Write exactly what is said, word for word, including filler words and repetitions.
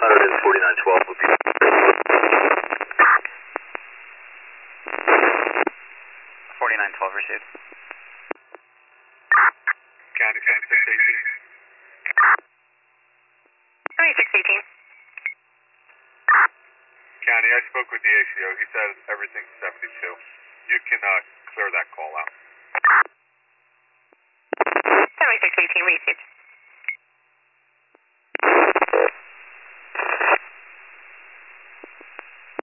forty-nine twelve would be. forty-nine twelve received. County seventy-six eighteen. seventy-six eighteen. County, I spoke with the A C O. He said everything's seventy-two. You can uh, clear that call out. seventy-six eighteen received.